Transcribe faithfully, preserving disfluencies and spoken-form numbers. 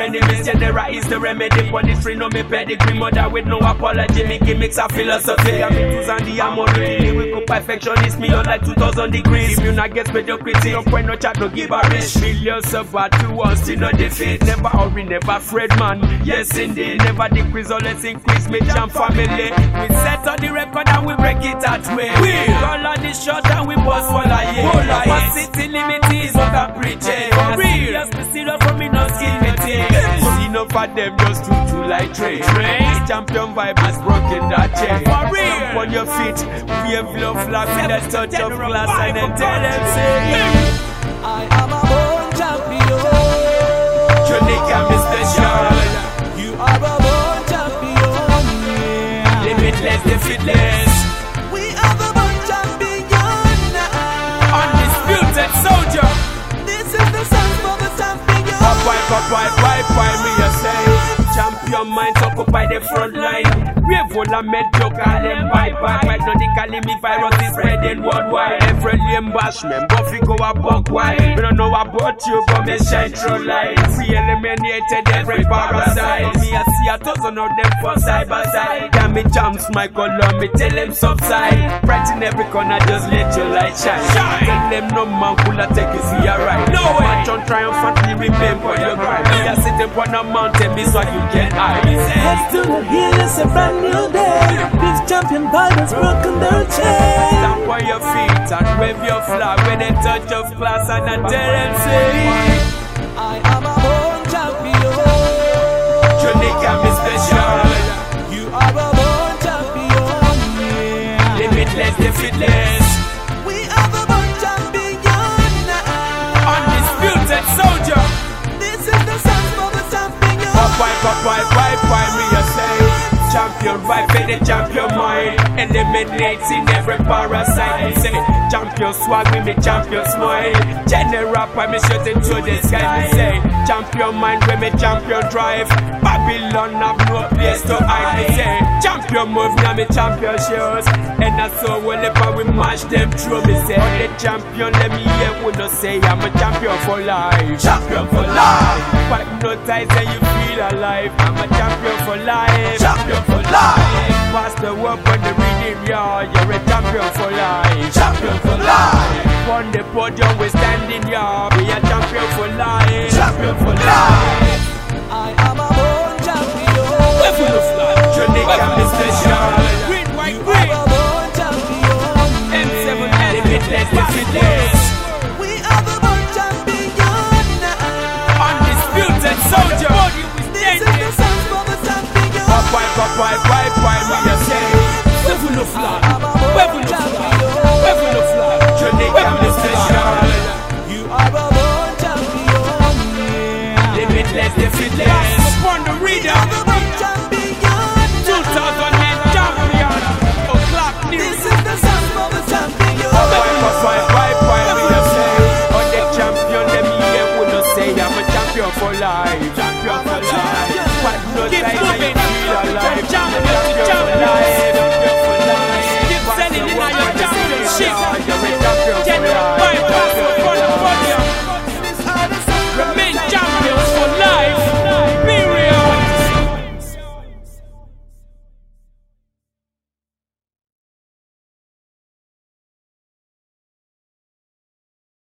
enemies. Genera is the remedy for this free, no me pedigree. Mother with no apology, me gimmicks a philosophy. I'm into and the amory, lyrical perfectionist, me on like two thousand degrees. If you not get mediocrity, no point no chat, no give a rich. Millions of bad to one, still no defeat. Never hurry, never afraid, man. Yes indeed, never decrease, always increase. Me jam family, we set on the record and we break it that way. We roll on the shot and we bust for like yeah. What city limit is what I'm preaching. For real, just be serious for me, no skin me thing. Enough of them just to do like trade. This champion vibe has broken that chain. For real, jump on your feet, wave love flag with a touch of class and then tell them say I am a born champion. Jamaica, me special. You are a born champion. Yeah. Limitless, defeatless. We are the born champion. Undisputed soldier. This is the song for the champion. Pop, why, pop, why, why, why, me a say. Champion minds occupy the front line. Brave all a mediocre, call them bye-bye. Right now they calling me virus is spreading worldwide. Every lame bash, man, Buffy go a buck wide. We don't know about you, but me shine through light. We eliminated every parasite. Me I see a thousand of them for side by side. Can me jumps my color, me tell them subside. Bright in every corner, just let your light shine. Tell them no man could take you see ya right. No way. March on triumphantly, remember your grind. Me I sit up on a mountain, me so you get high. Heads to the hill, it's a brand new day. This champion vibe has broken their chain. Stamp on your feet and wave your flag with a touch of class and a tell them say I am a born champion. Jamaica, me special. You are a born champion. Yeah. Limitless, defeatless. We are the born champion. Undisputed soldier. This is the sound for the champion. Pop, why, pop, why, why, why, me a say champion vibe for the champion mind. Eliminating every parasite. Me say champion swag with me champion smile. General by me shooting to the sky. Me say champion mind with me champion drive. Babylon have no place to hide. Me say champion move now me champion shows. And I saw well if we mash them through. Me say oh the champion let me hear who no say I'm a champion for life. Champion for life. But no ties and you feel alive. I'm a champion for life. Champion for life. Pass the work on the rhythm, yeah. You're a champion for life. Champion for life. On the podium we standing, yeah. Be a champion for life. Champion for life. I am a born champion. We're full of life. Jamaica, me special. Green, white, green. You are a born champion. M seven, limitless, defeatless. We are the born champion. Undisputed soldier. This is the sound for the champion. Pop, why, pop, why, why, why, me a say we're full of life. We're full of life. We're full of life. Jamaica, me special. You are a born champion. Yeah. Limitless, defeatless. Upon the reader. The born champion. two thousand eight champion. O'clock news. This is the sound for the champion. Pop, why, pop, why, why, why, me a say oh the champion, let me hear who no say I'm a champion for life. Champion for life. What no time I feel alive. Champion for life. Champion for life. Keep selling in your